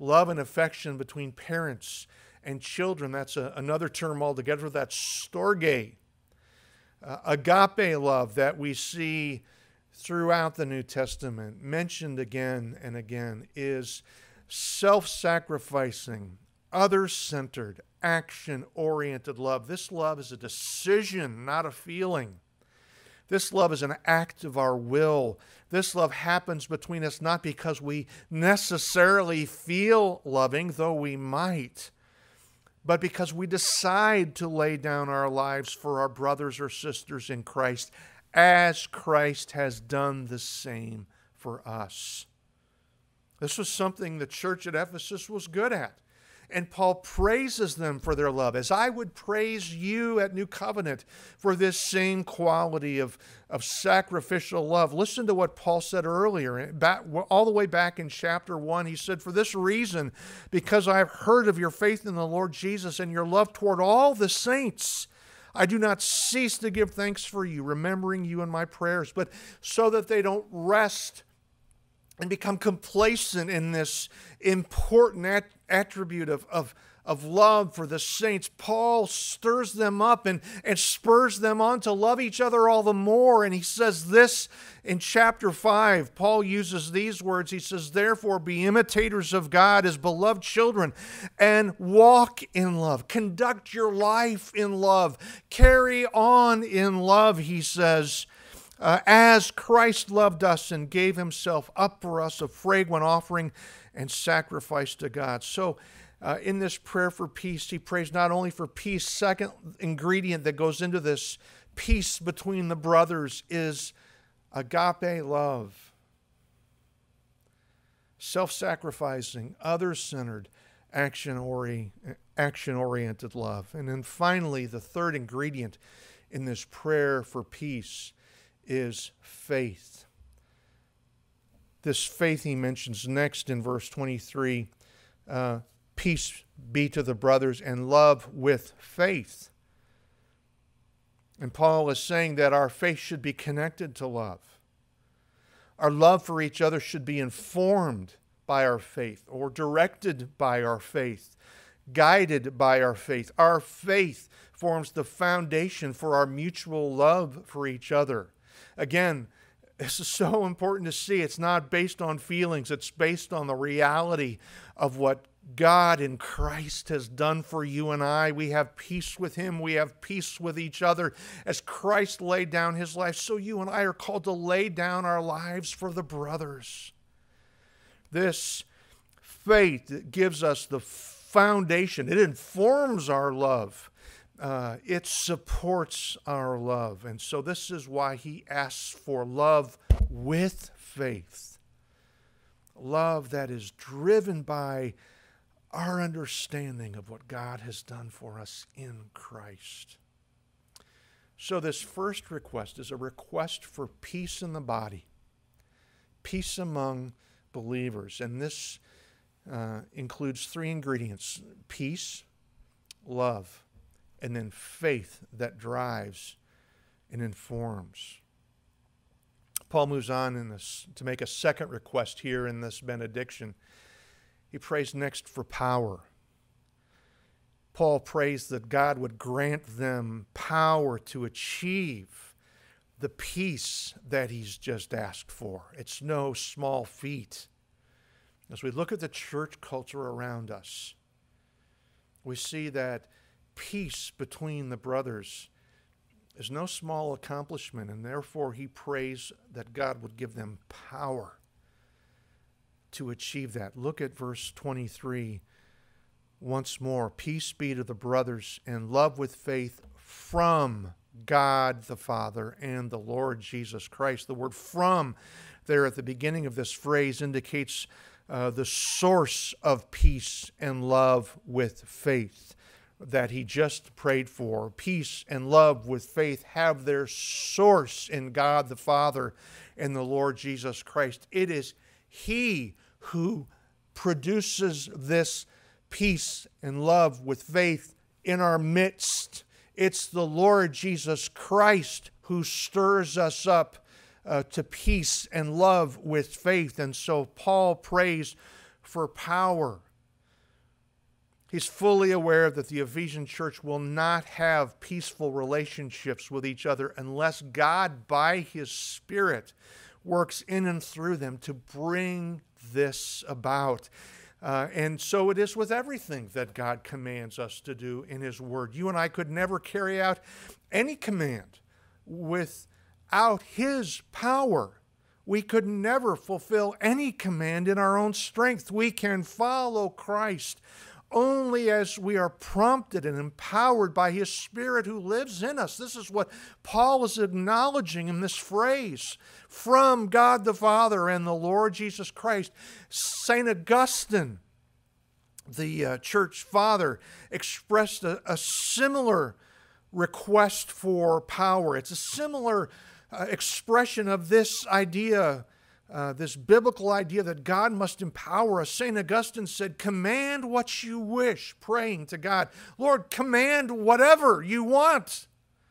love and affection between parents and children. That's a, another term altogether. That's storge. Uh, agape love that we see throughout the New Testament, mentioned again and again, is self-sacrificing, other-centered, action-oriented love. This love is a decision, not a feeling. This love is an act of our will. This love happens between us not because we necessarily feel loving, though we might, but because we decide to lay down our lives for our brothers or sisters in Christ, as Christ has done the same for us. This was something the church at Ephesus was good at. And Paul praises them for their love, as I would praise you at New Covenant for this same quality of, of sacrificial love. Listen to what Paul said earlier, back, all the way back in chapter one. He said, for this reason, because I have heard of your faith in the Lord Jesus and your love toward all the saints, I do not cease to give thanks for you, remembering you in my prayers, but so that they don't rest and become complacent in this important at- attribute of, of, of love for the saints, Paul stirs them up and, and spurs them on to love each other all the more. And he says this in chapter five. Paul uses these words. He says, therefore be imitators of God as beloved children and walk in love. Conduct your life in love. Carry on in love, he says, Uh, as Christ loved us and gave himself up for us, a fragrant offering and sacrifice to God. So uh, in this prayer for peace, he prays not only for peace. Second ingredient that goes into this peace between the brothers is agape love. Self-sacrificing, other-centered, action-ori- action-oriented love. And then finally, the third ingredient in this prayer for peace is faith. This faith he mentions next in verse twenty-three. Uh, Peace be to the brothers and love with faith. And Paul is saying that our faith should be connected to love. Our love for each other should be informed by our faith or directed by our faith, guided by our faith. Our faith forms the foundation for our mutual love for each other. Again, this is so important to see. It's not based on feelings. It's based on the reality of what God in Christ has done for you and I. We have peace with him. We have peace with each other. As Christ laid down his life, so you and I are called to lay down our lives for the brothers. This faith gives us the foundation. It informs our love. Uh, it supports our love. And so this is why he asks for love with faith. Love that is driven by our understanding of what God has done for us in Christ. So this first request is a request for peace in the body, peace among believers. And this uh, includes three ingredients: peace, love, and then faith that drives and informs. Paul moves on in this to make a second request here in this benediction. He prays next for power. Paul prays that God would grant them power to achieve the peace that he's just asked for. It's no small feat. As we look at the church culture around us, we see that peace between the brothers is no small accomplishment, and therefore he prays that God would give them power to achieve that. Look at verse twenty-three once more. Peace be to the brothers and love with faith from God the Father and the Lord Jesus Christ. The word from there at the beginning of this phrase indicates uh, the source of peace and love with faith that he just prayed for. Peace and love with faith have their source in God the Father and the Lord Jesus Christ. It is he who produces this peace and love with faith in our midst. It's the Lord Jesus Christ who stirs us up uh, to peace and love with faith. And so Paul prays for power He's fully aware that the Ephesian church will not have peaceful relationships with each other unless God, by His Spirit, works in and through them to bring this about. Uh, and so it is with everything that God commands us to do in His Word. You and I could never carry out any command without His power. We could never fulfill any command in our own strength. We can follow Christ only as we are prompted and empowered by His Spirit who lives in us. This is what Paul is acknowledging in this phrase, from God the Father and the Lord Jesus Christ. Saint Augustine, the uh, church father, expressed a, a similar request for power. It's a similar uh, expression of this idea, Uh, this biblical idea that God must empower us. Saint Augustine said, command what you wish, praying to God. Lord, command whatever you want.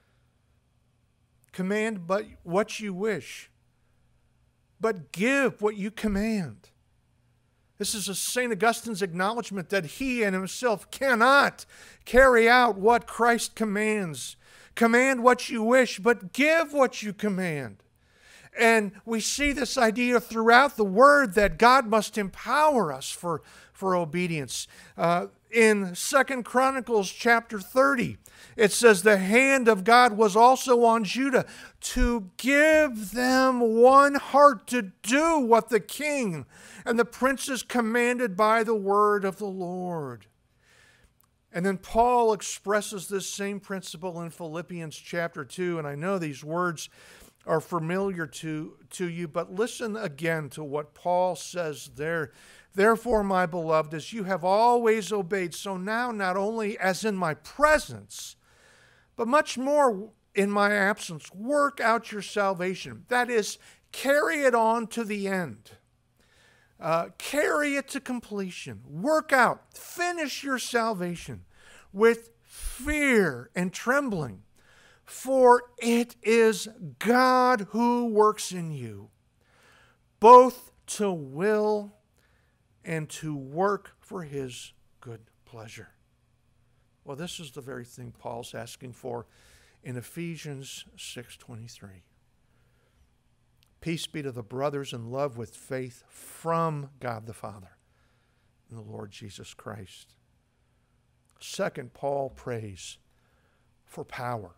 Command but what you wish. But give what you command. This is a Saint Augustine's acknowledgement that he and himself cannot carry out what Christ commands. Command what you wish, but give what you command. And we see this idea throughout the Word that God must empower us for, for obedience. Uh, in Second Chronicles chapter thirty, it says, the hand of God was also on Judah to give them one heart to do what the king and the princes commanded by the word of the Lord. And then Paul expresses this same principle in Philippians chapter two, and I know these words are familiar to, to you, but listen again to what Paul says there. Therefore, my beloved, as you have always obeyed, so now not only as in my presence, but much more in my absence, work out your salvation. That is, carry it on to the end. Uh, carry it to completion. Work out, finish your salvation with fear and trembling. For it is God who works in you, both to will and to work for His good pleasure. Well, this is the very thing Paul's asking for in Ephesians six twenty-three. Peace be to the brothers in love with faith from God the Father and the Lord Jesus Christ. Second, Paul prays for power.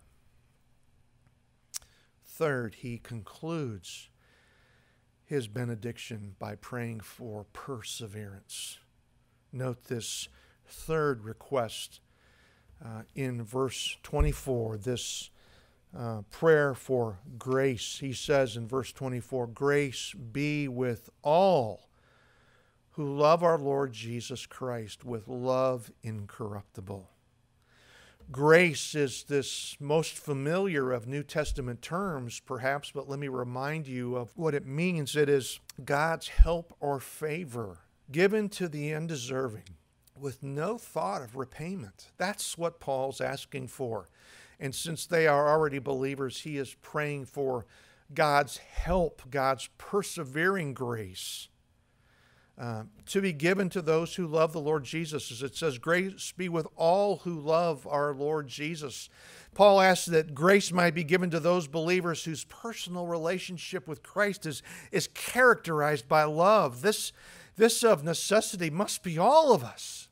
Third, he concludes his benediction by praying for perseverance. Note this third request uh, in verse twenty-four, this uh, prayer for grace. He says in verse twenty-four, grace be with all who love our Lord Jesus Christ with love incorruptible. Grace is this most familiar of New Testament terms, perhaps, but let me remind you of what it means. It is God's help or favor given to the undeserving with no thought of repayment. That's what Paul's asking for. And since they are already believers, he is praying for God's help, God's persevering grace Uh, to be given to those who love the Lord Jesus. As it says, grace be with all who love our Lord Jesus. Paul asks that grace might be given to those believers whose personal relationship with Christ is, is characterized by love. This, this of necessity must be all of us.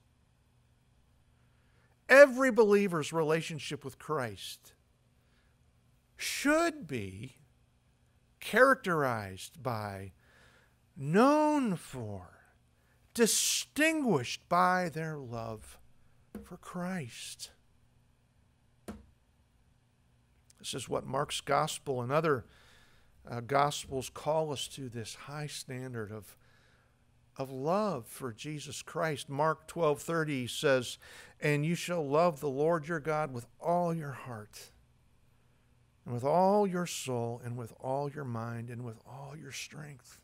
Every believer's relationship with Christ should be characterized by, known for, distinguished by their love for Christ. This is what Mark's gospel and other uh, gospels call us to, this high standard of, of love for Jesus Christ. Mark twelve thirty says, and you shall love the Lord your God with all your heart, and with all your soul, and with all your mind, and with all your strength.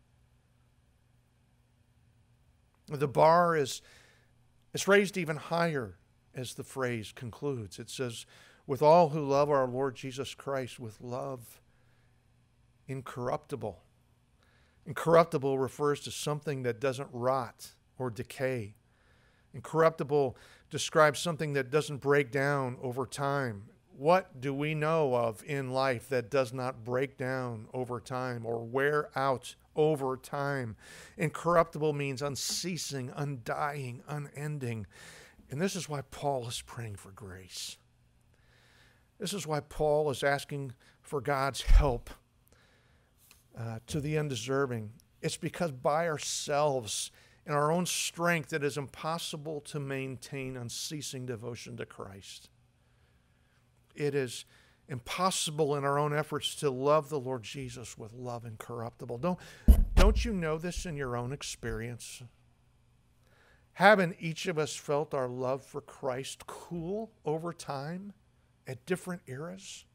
The bar is, is raised even higher as the phrase concludes. It says, with all who love our Lord Jesus Christ with love incorruptible. Incorruptible refers to something that doesn't rot or decay. Incorruptible describes something that doesn't break down over time. What do we know of in life that does not break down over time or wear out over time? Incorruptible means unceasing, undying, unending. And this is why Paul is praying for grace. This is why Paul is asking for God's help uh, to the undeserving. It's because by ourselves, in our own strength, it is impossible to maintain unceasing devotion to Christ. It is impossible in our own efforts to love the Lord Jesus with love incorruptible. Don't, don't you know this in your own experience? Haven't each of us felt our love for Christ cool over time at different eras?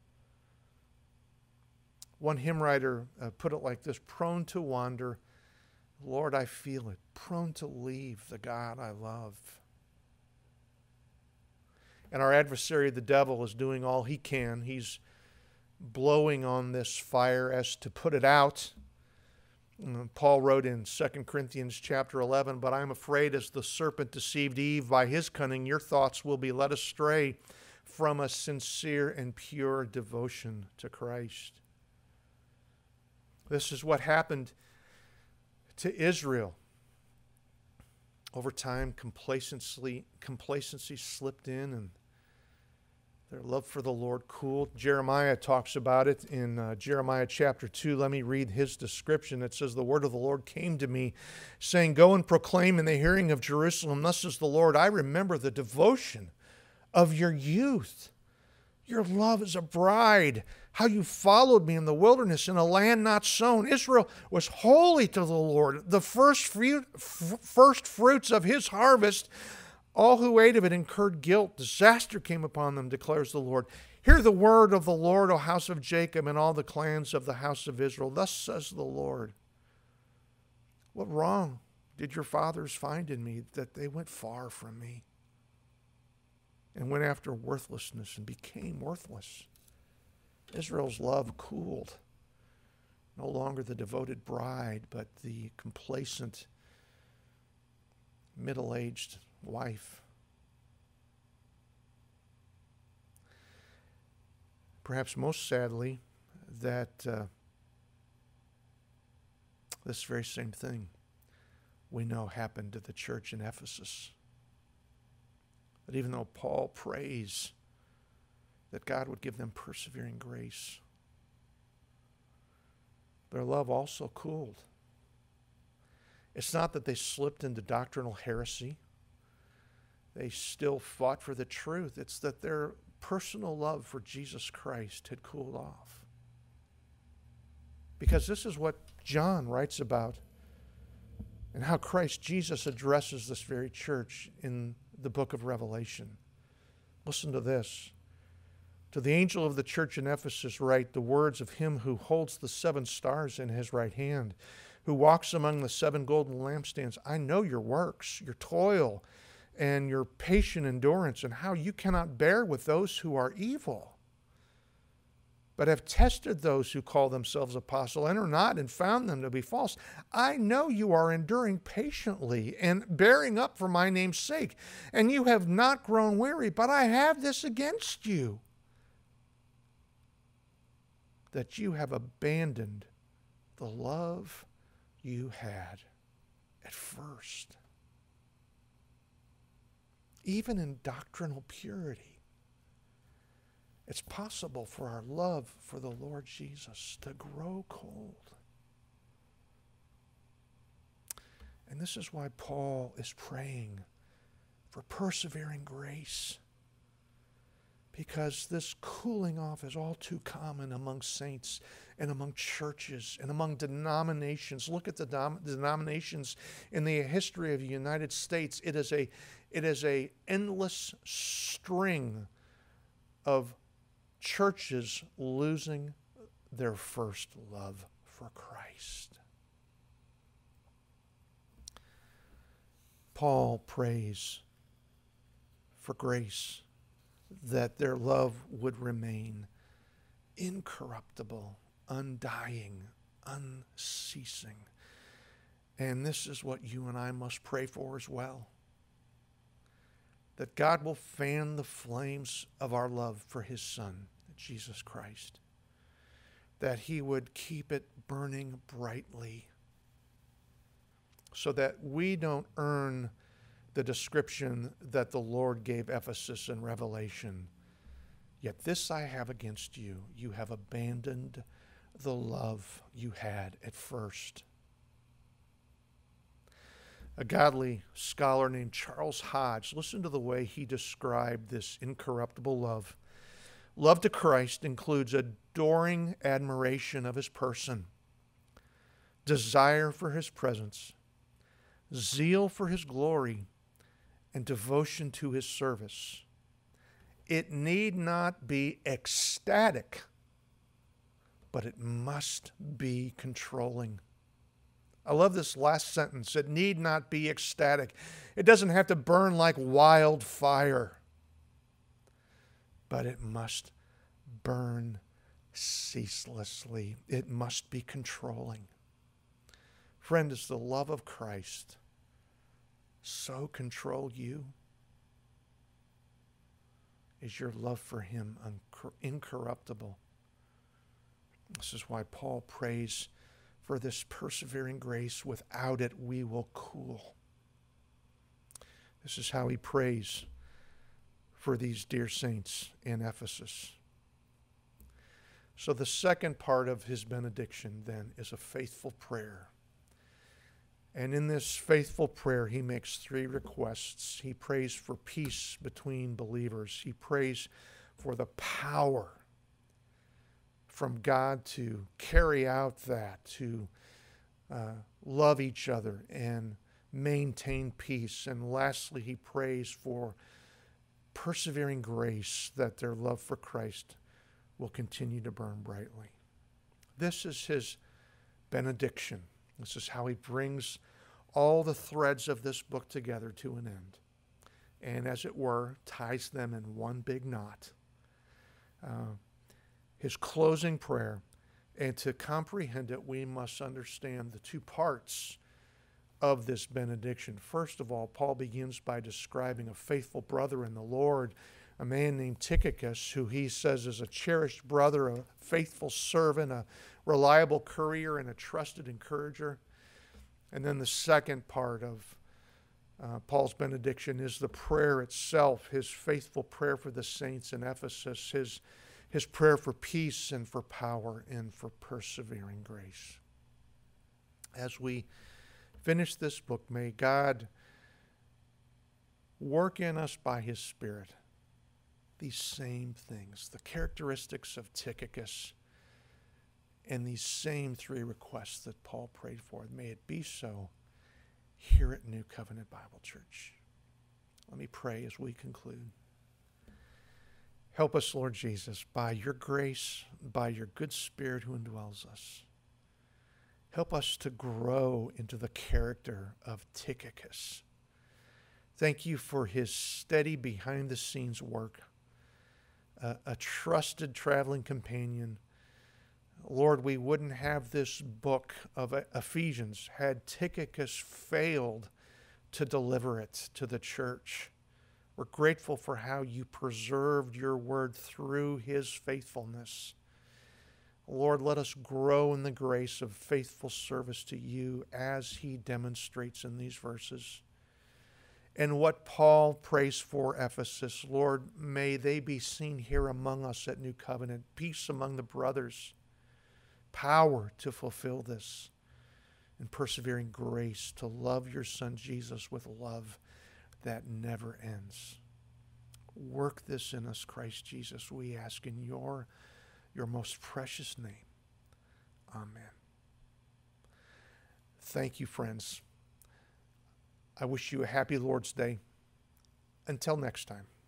One hymn writer uh, put it like this: prone to wander, Lord, I feel it, prone to leave the God I love. And our adversary, the devil, is doing all he can. He's blowing on this fire as to put it out. And Paul wrote in Second Corinthians chapter eleven, but I'm afraid as the serpent deceived Eve by his cunning, your thoughts will be led astray from a sincere and pure devotion to Christ. This is what happened to Israel. Over time, complacency, complacency slipped in and their love for the Lord cooled. Jeremiah talks about it in uh, Jeremiah chapter two. Let me read his description. It says, the word of the Lord came to me, saying, go and proclaim in the hearing of Jerusalem, thus says the Lord, I remember the devotion of your youth, your love as a bride, how you followed me in the wilderness in a land not sown. Israel was holy to the Lord, the first, fruit, f- first fruits of his harvest. All who ate of it incurred guilt. Disaster came upon them, declares the Lord. Hear the word of the Lord, O house of Jacob, and all the clans of the house of Israel. Thus says the Lord. What wrong did your fathers find in me that they went far from me and went after worthlessness and became worthless? Israel's love cooled. No longer the devoted bride, but the complacent, middle-aged wife. Perhaps most sadly, that uh, this very same thing we know happened to the church in Ephesus. That even though Paul prays that God would give them persevering grace, their love also cooled. It's not that they slipped into doctrinal heresy. They still fought for the truth. It's that their personal love for Jesus Christ had cooled off. Because this is what John writes about and how Christ Jesus addresses this very church in the book of Revelation. Listen to this. To the angel of the church in Ephesus write the words of him who holds the seven stars in his right hand, who walks among the seven golden lampstands. I know your works, your toil, and your patient endurance, and how you cannot bear with those who are evil, but have tested those who call themselves apostles and are not, and found them to be false. I know you are enduring patiently and bearing up for my name's sake, and you have not grown weary, but I have this against you, that you have abandoned the love you had at first. Even in doctrinal purity, it's possible for our love for the Lord Jesus to grow cold. And this is why Paul is praying for persevering grace, because this cooling off is all too common among saints and among churches and among denominations. Look at the dom- denominations in the history of the United States. It is a, it is a endless string of churches losing their first love for Christ. Paul prays for grace, that their love would remain incorruptible, undying, unceasing. And this is what you and I must pray for as well. that God will fan the flames of our love for his Son, Jesus Christ, that he would keep it burning brightly so that we don't earn the description that the Lord gave Ephesus in Revelation. Yet this I have against you, you have abandoned the love you had at first. A godly scholar named Charles Hodge, listen to the way he described this incorruptible love. Love to Christ includes adoring admiration of his person, desire for his presence, zeal for his glory, and devotion to his service. It need not be ecstatic, but it must be controlling. I love this last sentence. It need not be ecstatic. It doesn't have to burn like wildfire, but it must burn ceaselessly. It must be controlling. Friend, does the love of Christ so control you? Is your love for him incorruptible? This is why Paul prays for this persevering grace. Without it, we will cool. This is how he prays for these dear saints in Ephesus. So the second part of his benediction then is a faithful prayer. And in this faithful prayer, he makes three requests. He prays for peace between believers. He prays for the power from God to carry out that, to uh, love each other and maintain peace. And lastly, he prays for persevering grace, that their love for Christ will continue to burn brightly. This is his benediction. This is how he brings all the threads of this book together to an end. And as it were, ties them in one big knot. Uh, his closing prayer. And to comprehend it, we must understand the two parts of this benediction. First of all, Paul begins by describing a faithful brother in the Lord, a man named Tychicus, who he says is a cherished brother, a faithful servant, a reliable courier, and a trusted encourager. And then the second part of uh, Paul's benediction is the prayer itself, his faithful prayer for the saints in Ephesus, his, his prayer for peace and for power and for persevering grace. As we finish this book, may God work in us by his Spirit these same things, the characteristics of Tychicus, and these same three requests that Paul prayed for. May it be so here at New Covenant Bible Church. Let me pray as we conclude. Help us, Lord Jesus, by your grace, by your good Spirit who indwells us. Help us to grow into the character of Tychicus. Thank you for his steady behind-the-scenes work, a, a trusted traveling companion. Lord, we wouldn't have this book of Ephesians had Tychicus failed to deliver it to the church. We're grateful for how you preserved your word through his faithfulness. Lord, let us grow in the grace of faithful service to you as he demonstrates in these verses. And what Paul prays for Ephesus, Lord, may they be seen here among us at New Covenant. Peace among the brothers, power to fulfill this, and persevering grace to love your Son Jesus with love that never ends. Work this in us, Christ Jesus, we ask in your your most precious name. Amen. Thank you, friends. I wish you a happy Lord's Day. Until next time.